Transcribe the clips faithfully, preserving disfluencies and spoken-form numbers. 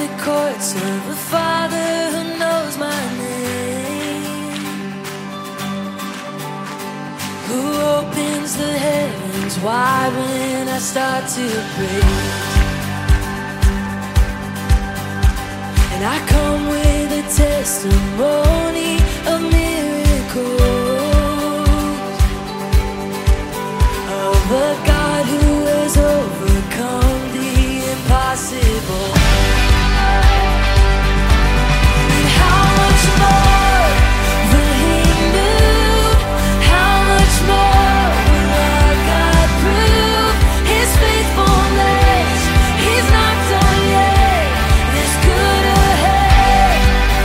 courts of a Father who knows my name, who opens the heavens wide when I start to praise. And I come with a testimony of miracles, of a God who has overcome the impossible. And how much more will He move? How much more will our God prove His faithfulness? He's not done yet. There's good ahead.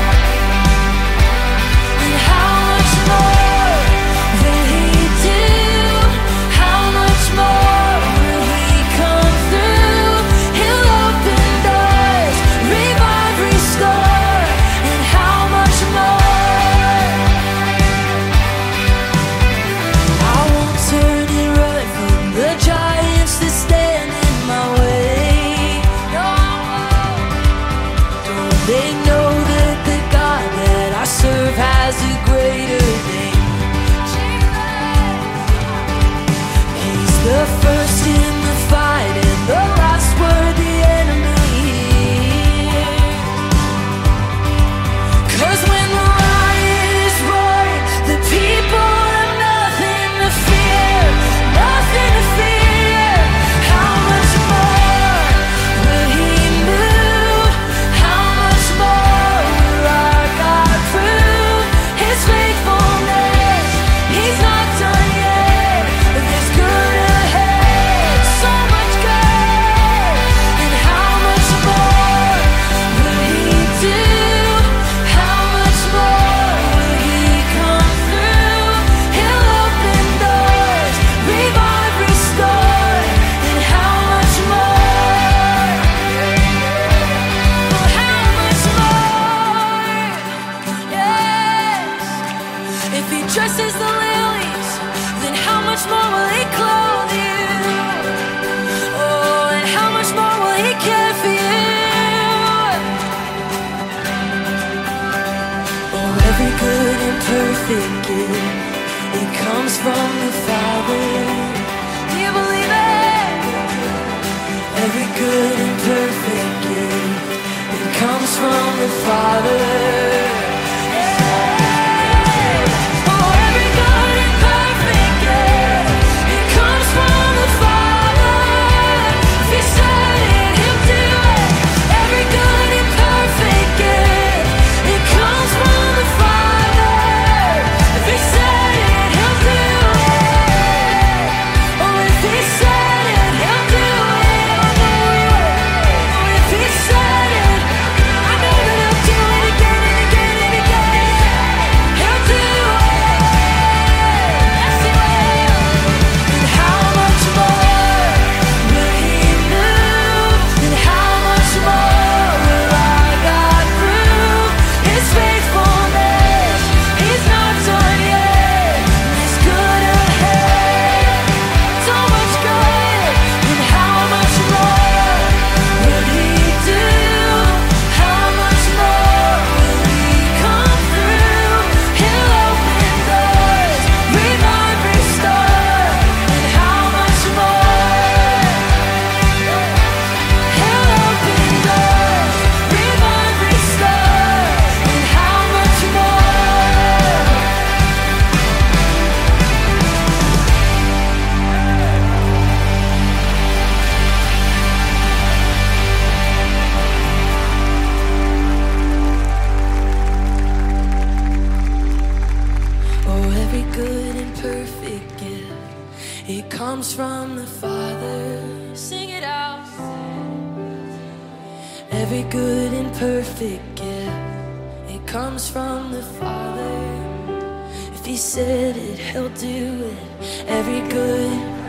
And how much more will He do? How much more will He come through? He'll open doors, revive, restore. And how much more? I won't turn and run from the giants that stand in my way. No, don't they know that the God that I serve has a greater name? He's the first in the fight and the last word the enemy hears. 'Cause when the lion is roaring, the people have nothing to fear, nothing to fear. How much more will He move? How much more will our God prove His faithfulness? He's not done yet. There's good ahead, so much good. And how much more will He do? How much more will He come through? He'll open doors, revive, restore. And how much more? Oh, how much more? Yes. If He dresses the lilies, then how much more will He clothe you? Oh, and how much more will He care for you? Oh, every good and perfect gift, it comes from the Father. Do you believe it? Every good and perfect gift, it comes from the Father. Oh, every good and perfect gift, it comes from the Father. If He said it, He'll do it. Every good and perfect gift, it comes from the Father. If He said it, He'll do it. Oh, if He said it, He'll do it. Oh, if He said it, I know that He'll do it again and again and again. He'll do it. Yes, He will. And how much more will He move? And how much more will our God prove His faithfulness? He's not done yet. There's good ahead, so much good. And how much more will He do? How much more will He come through? He'll open doors, revive, restore. And how much more? He'll open doors, revive, restore. And how much more? Oh, every good and perfect gift, it comes from the Father. Sing it out. Every good and perfect gift, it comes from the Father. If He said it, He'll do it. Every good